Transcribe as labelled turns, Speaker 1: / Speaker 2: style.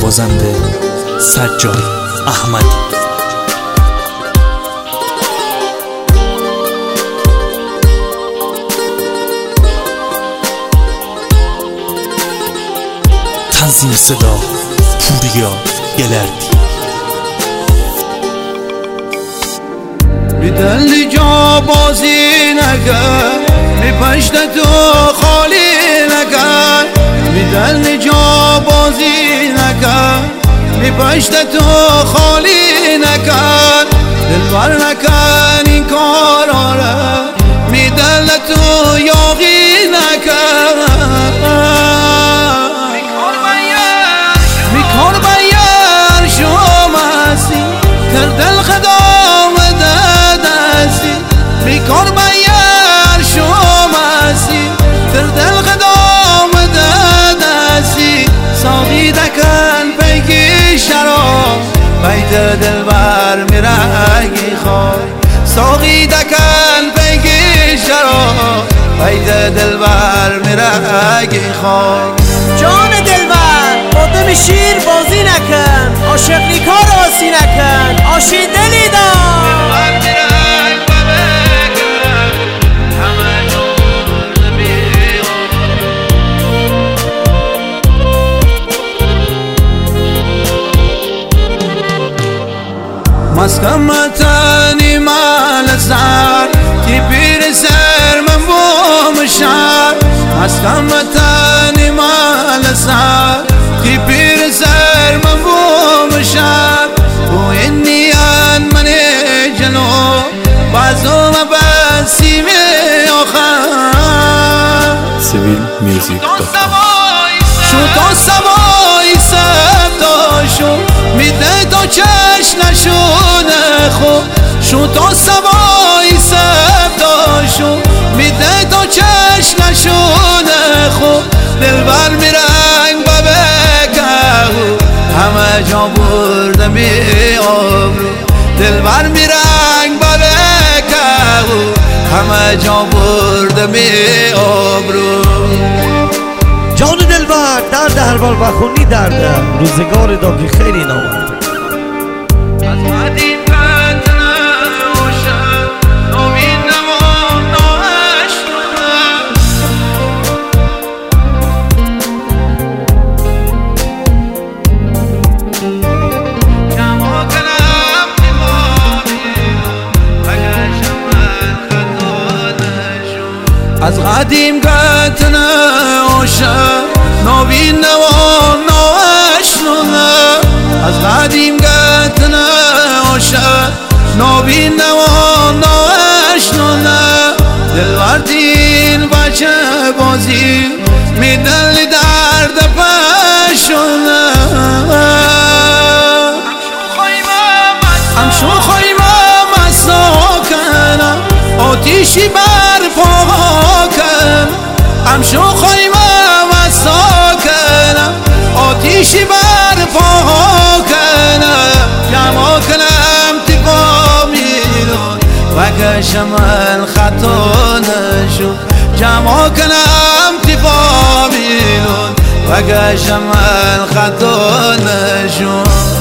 Speaker 1: نوازنده سجاد احمدی. تنظیم صدا پوریا گلردی.
Speaker 2: بی دل جا بازی نکن، بی پشت تو خالی نکن. بی دل جا بازی نکن، بی پشت تو خالی نکن. دلبر نکن این کارا را، بی دل تو یاغی نکن. میکار بیار شماسی در دل خدام دادسی. میکار بیار شماسی در دل خدام دادسی. ساقی دکن پیکی شراب بیت دلبر میرنگی خواه. ساقی دکن پیکی شراب بیت دلبر میرنگی خواه.
Speaker 3: جان دلبر قدم شیر بازی نکن، عاشق نیکار آسی نکن، آشی دلی دار.
Speaker 2: مسکم تنی مال سر کی پیر سر من بوم شهر. مسکم تنی مال سر کی پیر سر من بوم شهر. و اینیان من جلو بازم بسیم آخر.
Speaker 1: سیویل میوزیک
Speaker 2: شو تا سوای سبتا شو میده تو چشم نشونه خو. شو تا سوای سبتا شو میده تو چشم نشونه خو. دلبر میرنگ ببکهو همه جا برده می آبرو. دلبر میرنگ ببکهو همه جا برده می آبرو.
Speaker 3: جان دلبر درد هر بار بخونی درده، روزگار دا که خیلی نامرده.
Speaker 2: از قدیم گتنه عاشق نوین و ناشنونه. از قدیم گتنه عاشق نوین و ناشنونه. دلبر دین بچه بازی میدلی درد پشونه. همشو خیمه مساکنم آتیشی برپا کن. همشو خیمه مساکنم آتیشی برپا کنم. جمع کنم تیپا میلون و کشم الخطا نشون. جمع کنم تیپا میلون و کشم الخطا نشون.